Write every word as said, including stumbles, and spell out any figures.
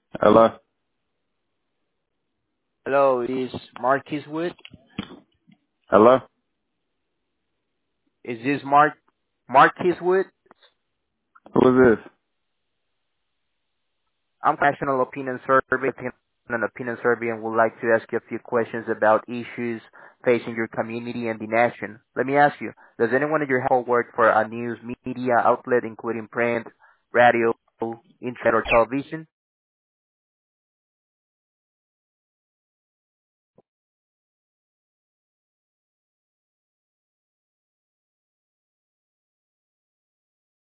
Hello? Hello, is Marquis Wood? Hello? Is this Mark Marquis Wood? Who is this? I'm National Opinion Survey, taking an opinion survey, and would like to ask you a few questions about issues facing your community and the nation. Let me ask you: does anyone in your household work for a news media outlet, including print, radio, internet, or television?